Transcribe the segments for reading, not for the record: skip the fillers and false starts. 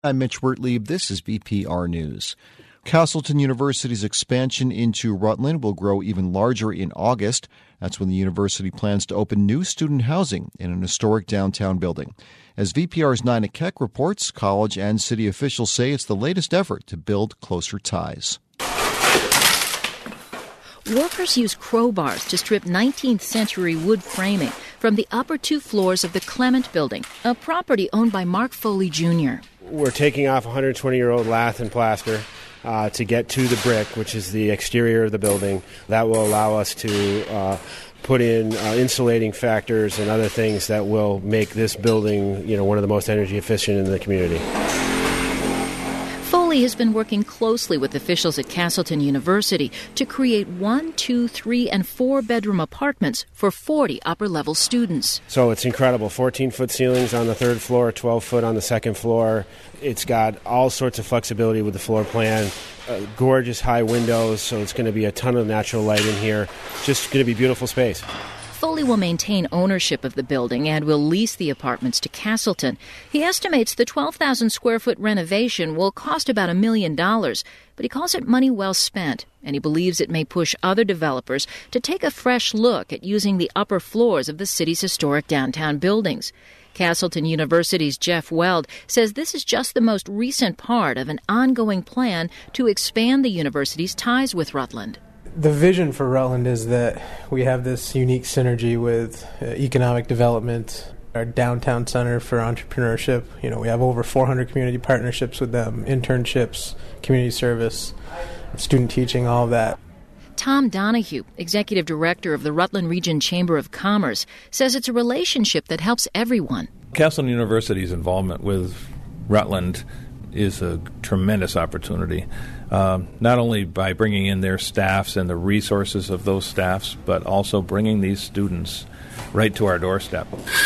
I'm Mitch Wertlieb. This is VPR News. Castleton University's expansion into Rutland will grow even larger in August. That's when the university plans to open new student housing in an historic downtown building. As VPR's Nina Keck reports, college and city officials say it's the latest effort to build closer ties. Workers use crowbars to strip 19th century wood framing from the upper two floors of the Clement Building, a property owned by Mark Foley Jr. We're taking off 120-year-old lath and plaster to get to the brick, which is the exterior of the building. That will allow us to put in insulating factors and other things that will make this building, one of the most energy efficient in the community. Foley has been working closely with officials at Castleton University to create 1, 2, 3, and 4-bedroom apartments for 40 upper-level students. So it's incredible. 14-foot ceilings on the third floor, 12-foot on the second floor. It's got all sorts of flexibility with the floor plan. Gorgeous high windows, so it's going to be a ton of natural light in here. Just going to be beautiful space. Foley will maintain ownership of the building and will lease the apartments to Castleton. He estimates the 12,000-square-foot renovation will cost about $1 million, but he calls it money well spent, and he believes it may push other developers to take a fresh look at using the upper floors of the city's historic downtown buildings. Castleton University's Jeff Weld says this is just the most recent part of an ongoing plan to expand the university's ties with Rutland. The vision for Rutland is that we have this unique synergy with economic development, our downtown center for entrepreneurship. We have over 400 community partnerships with them, internships, community service, student teaching, all of that. Tom Donahue, executive director of the Rutland Region Chamber of Commerce, says it's a relationship that helps everyone. Castleton University's involvement with Rutland is a tremendous opportunity, not only by bringing in their staffs and the resources of those staffs, but also bringing these students right to our doorstep.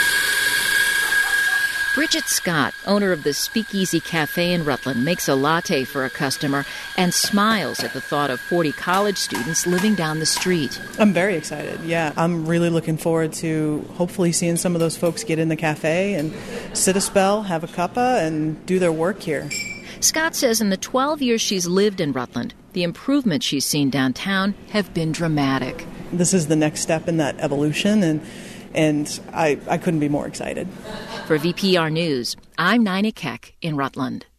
Bridget Scott, owner of the Speakeasy Cafe in Rutland, makes a latte for a customer and smiles at the thought of 40 college students living down the street. I'm very excited, yeah. I'm really looking forward to hopefully seeing some of those folks get in the cafe and sit a spell, have a cuppa, and do their work here. Scott says in the 12 years she's lived in Rutland, the improvements she's seen downtown have been dramatic. This is the next step in that evolution, and I couldn't be more excited. For VPR News, I'm Nina Keck in Rutland.